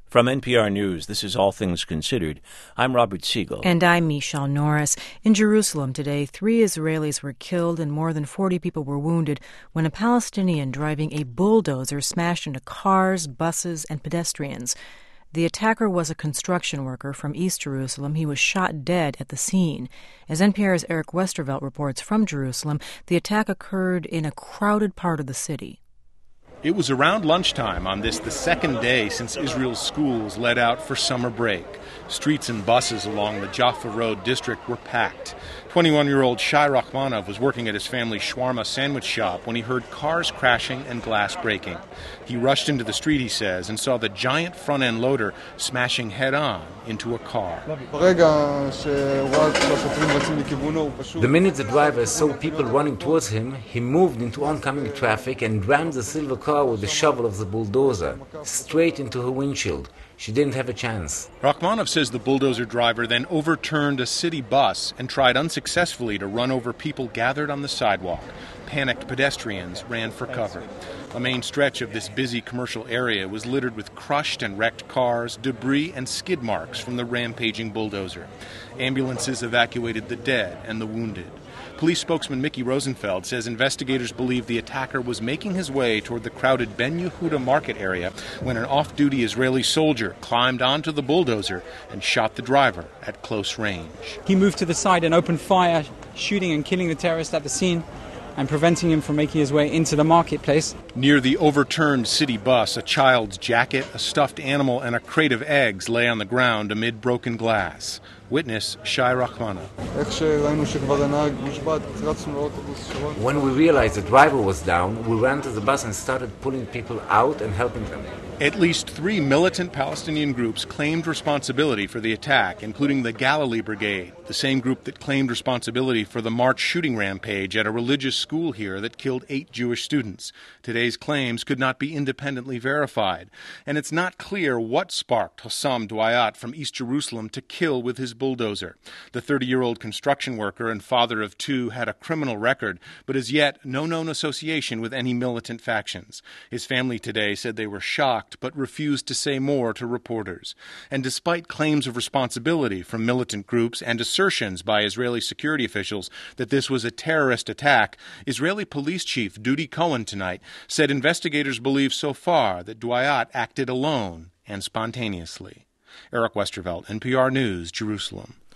From NPR News, this is All Things Considered. I'm Robert Siegel. And I'm Michelle Norris. In Jerusalem today, 3 Israelis were killed and more than 40 people were wounded when a Palestinian driving a bulldozer smashed into cars, buses, and pedestrians. The attacker was a construction worker from East Jerusalem. He was shot dead at the scene. As NPR's Eric Westervelt reports from Jerusalem, the attack occurred in a crowded part of the city. It was around lunchtime on this, the second day since Israel's schools let out for summer break. Streets and buses along the Jaffa Road district were packed. 21-year-old Shai Rachmanov was working at his family's shawarma sandwich shop when he heard cars crashing and glass breaking. He rushed into the street, he says, and saw the giant front-end loader smashing head-on into a car. The minute the driver saw people running towards him, he moved into oncoming traffic and rammed the silver car with the shovel of the bulldozer straight into her windshield. She didn't have a chance. Rachmanov says the bulldozer driver then overturned a city bus and tried unsuccessfully to run over people gathered on the sidewalk. Panicked pedestrians ran for cover. A main stretch of this busy commercial area was littered with crushed and wrecked cars, debris, and skid marks from the rampaging bulldozer. Ambulances evacuated the dead and the wounded. Police spokesman Mickey Rosenfeld says investigators believe the attacker was making his way toward the crowded Ben Yehuda market area when an off-duty Israeli soldier climbed onto the bulldozer and shot the driver at close range. He moved to the side and opened fire, shooting and killing the terrorist at the scene and preventing him from making his way into the marketplace. Near the overturned city bus, a child's jacket, a stuffed animal, and a crate of eggs lay on the ground amid broken glass. Witness Shai Rachmanov. When we realized the driver was down, we ran to the bus and started pulling people out and helping them. At least 3 militant Palestinian groups claimed responsibility for the attack, including the Galilee Brigade, the same group that claimed responsibility for the March shooting rampage at a religious school here that killed 8 Jewish students. Today's claims could not be independently verified, and it's not clear what sparked Hossam Douayat from East Jerusalem to kill with his bulldozer. The 30-year-old construction worker and father of 2 had a criminal record, but as yet no known association with any militant factions. His family today said they were shocked but refused to say more to reporters. And despite claims of responsibility from militant groups and assertions by Israeli security officials that this was a terrorist attack, Israeli police chief Dudi Cohen tonight said investigators believe so far that Douayat acted alone and spontaneously. Eric Westervelt, NPR News, Jerusalem.